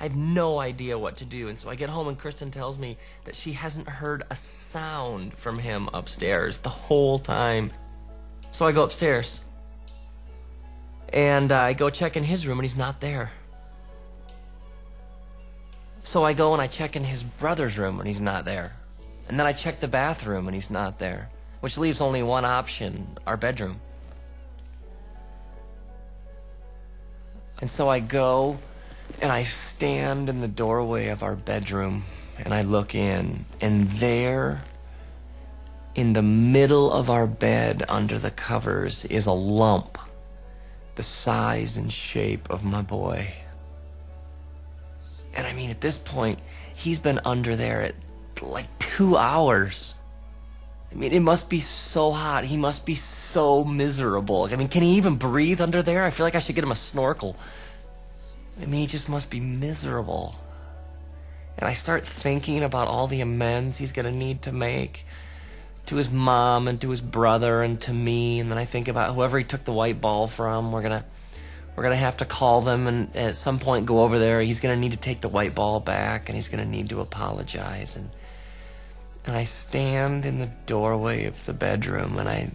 I have no idea what to do. And so I get home and Kristen tells me that she hasn't heard a sound from him upstairs the whole time. So I go upstairs and I go check in his room and he's not there. So I go and I check in his brother's room and he's not there. And then I check the bathroom and he's not there, which leaves only one option, our bedroom. And so I go and I stand in the doorway of our bedroom and I look in, and there in the middle of our bed under the covers is a lump the size and shape of my boy. And I mean, at this point, he's been under there at like 2 hours. I mean, it must be so hot. He must be so miserable. I mean, can he even breathe under there? I feel like I should get him a snorkel. I mean, he just must be miserable. And I start thinking about all the amends he's going to need to make to his mom and to his brother and to me. And then I think about whoever he took the white ball from. We're gonna have to call them and at some point go over there. He's gonna need to take the white ball back and he's gonna need to apologize. And I stand in the doorway of the bedroom and I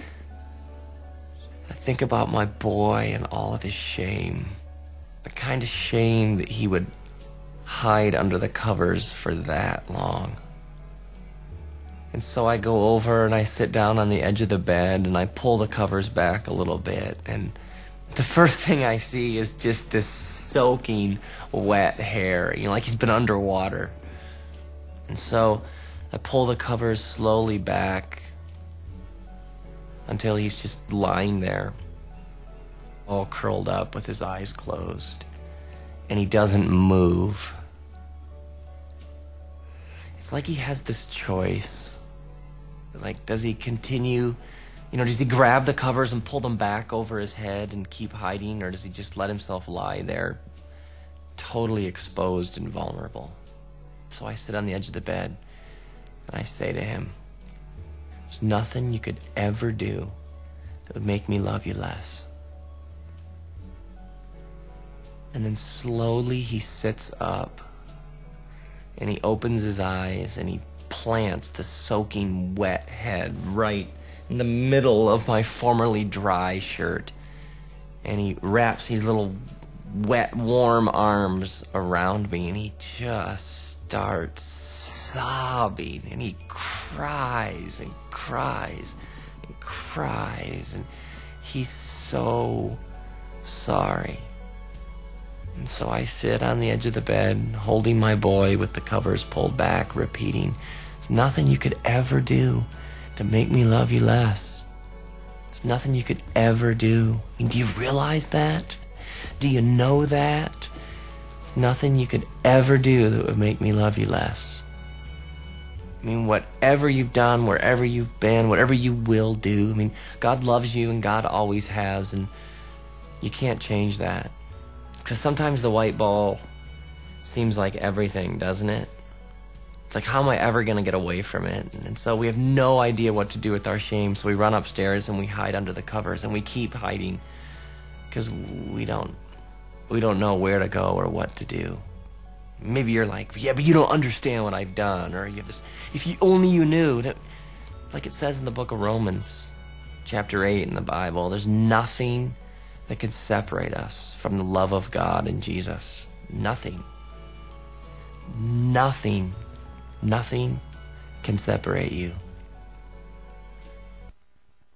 think about my boy and all of his shame. The kind of shame that he would hide under the covers for that long. And so I go over and I sit down on the edge of the bed and I pull the covers back a little bit, and the first thing I see is just this soaking wet hair, like he's been underwater. And so I pull the covers slowly back until he's just lying there, all curled up with his eyes closed, and he doesn't move. It's like he has this choice. Like, does he continue, does he grab the covers and pull them back over his head and keep hiding, or does he just let himself lie there, totally exposed and vulnerable? So I sit on the edge of the bed and I say to him, there's nothing you could ever do that would make me love you less. And then slowly he sits up and he opens his eyes and he plants the soaking wet head right in the middle of my formerly dry shirt. And he wraps his little wet, warm arms around me and he just starts sobbing and he cries and cries and cries and he's so sorry. And so I sit on the edge of the bed, holding my boy with the covers pulled back, repeating, there's nothing you could ever do to make me love you less. There's nothing you could ever do. I mean, do you realize that? Do you know that? There's nothing you could ever do that would make me love you less. I mean, whatever you've done, wherever you've been, whatever you will do, I mean, God loves you and God always has, and you can't change that. Because sometimes the white ball seems like everything, doesn't it? It's like, how am I ever going to get away from it? And so we have no idea what to do with our shame, so we run upstairs and we hide under the covers, and we keep hiding because we don't know where to go or what to do. Maybe you're like, yeah, but you don't understand what I've done, or you have this, if you only you knew. Like it says in the book of Romans, chapter 8 in the Bible, there's nothing that can separate us from the love of God in Jesus. Nothing. Nothing can separate you.